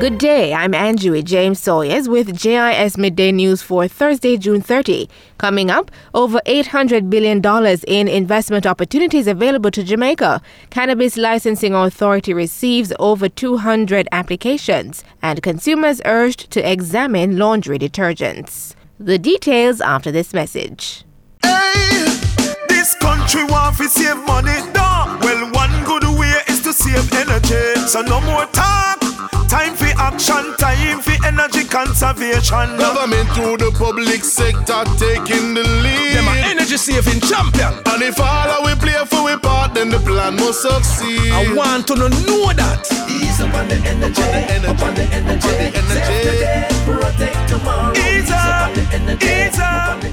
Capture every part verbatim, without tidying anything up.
Good day, I'm Anjui James Sawyers with J I S Midday News for Thursday, June thirtieth. Coming up, over eight hundred billion dollars in investment opportunities available to Jamaica. Cannabis Licensing Authority receives over two hundred applications, and consumers urged to examine laundry detergents. The details after this message. Hey, this country want to save money, dog. Well, one good way is to save energy, so no more talk. Time for action, time for energy conservation. Government through the public sector taking the lead. Them are energy saving champion. And if all we play for we part, then the plan must succeed. I want to know that. Ease up on the energy, up on the energy, energy. Today, protect tomorrow. Ease up, ease up.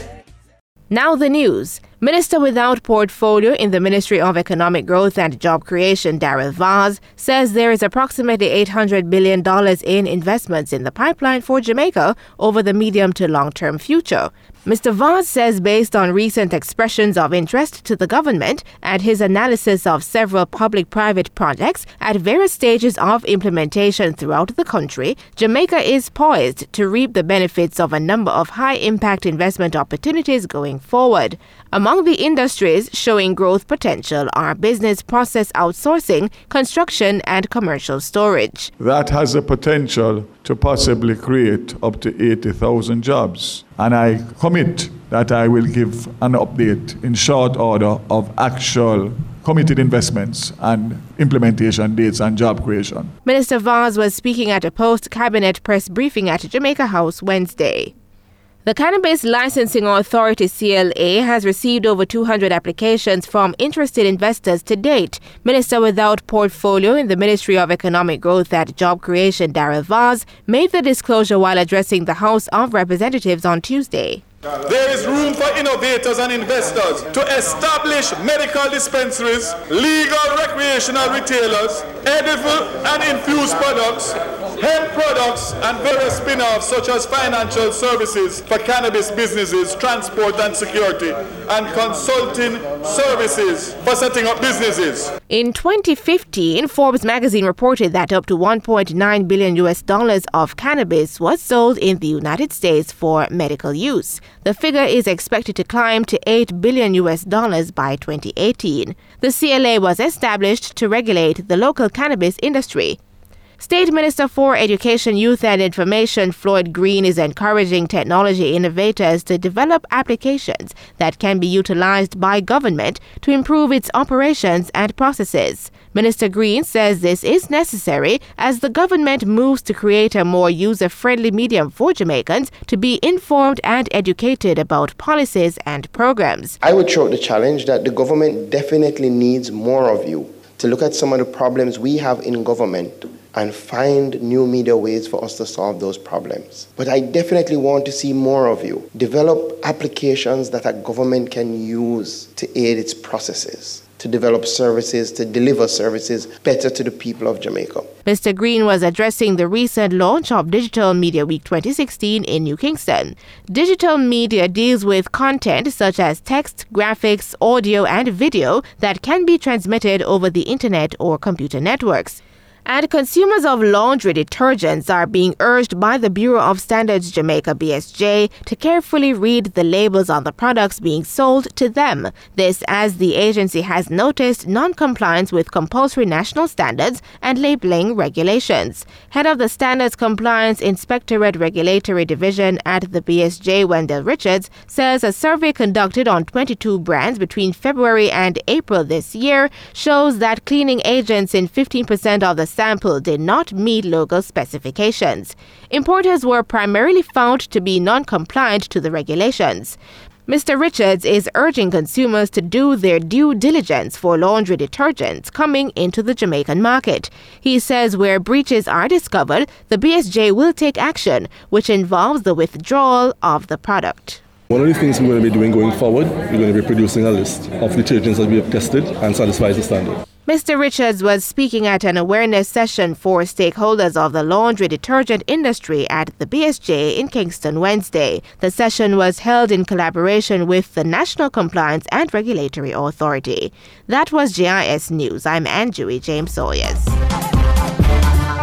Now the news. Minister without portfolio in the Ministry of Economic Growth and Job Creation, Darrell Vaz, says there is approximately eight hundred billion dollars in investments in the pipeline for Jamaica over the medium to long-term future. Mister Vaz says based on recent expressions of interest to the government and his analysis of several public-private projects at various stages of implementation throughout the country, Jamaica is poised to reap the benefits of a number of high-impact investment opportunities going forward. Among the industries showing growth potential are business process outsourcing, construction, and commercial storage. That has the potential to possibly create up to eighty thousand jobs. And I commit that I will give an update in short order of actual committed investments and implementation dates and job creation. Minister Vaz was speaking at a post-cabinet press briefing at Jamaica House Wednesday. The Cannabis Licensing Authority, C L A, has received over two hundred applications from interested investors to date. Minister without portfolio in the Ministry of Economic Growth and Job Creation, Darrell Vaz, made the disclosure while addressing the House of Representatives on Tuesday. There is room for innovators and investors to establish medical dispensaries, legal recreational retailers, edible and infused products, hemp products, and various spin-offs such as financial services for cannabis businesses, transport and security, and consulting services for setting up businesses. In twenty fifteen, Forbes magazine reported that up to one point nine billion U S dollars of cannabis was sold in the United States for medical use. The figure is expected to climb to eight billion U S dollars by twenty eighteen. The C L A was established to regulate the local cannabis industry. State Minister for Education, Youth and Information Floyd Green is encouraging technology innovators to develop applications that can be utilized by government to improve its operations and processes. Minister Green says this is necessary as the government moves to create a more user-friendly medium for Jamaicans to be informed and educated about policies and programs. I would throw out the challenge that the government definitely needs more of you to look at some of the problems we have in government and find new media ways for us to solve those problems. But I definitely want to see more of you. Develop applications that a government can use to aid its processes, to develop services, to deliver services better to the people of Jamaica. Mister Green was addressing the recent launch of Digital Media Week twenty sixteen in New Kingston. Digital media deals with content such as text, graphics, audio, and video that can be transmitted over the internet or computer networks. And consumers of laundry detergents are being urged by the Bureau of Standards Jamaica B S J to carefully read the labels on the products being sold to them. This as the agency has noticed non-compliance with compulsory national standards and labeling regulations. Head of the Standards Compliance Inspectorate Regulatory Division at the B S J, Wendell Richards, says a survey conducted on twenty-two brands between February and April this year shows that cleaning agents in fifteen percent of the sample did not meet local specifications. Importers were primarily found to be non-compliant to the regulations. Mister Richards is urging consumers to do their due diligence for laundry detergents coming into the Jamaican market. He says where breaches are discovered, the B S J will take action, which involves the withdrawal of the product. One of the things we're going to be doing going forward, we're going to be producing a list of detergents that we have tested and satisfies the standard. Mister Richards was speaking at an awareness session for stakeholders of the laundry detergent industry at the B S J in Kingston Wednesday. The session was held in collaboration with the National Compliance and Regulatory Authority. That was J I S News. I'm Anjui James Sawyers.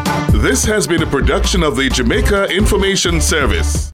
This has been a production of the Jamaica Information Service.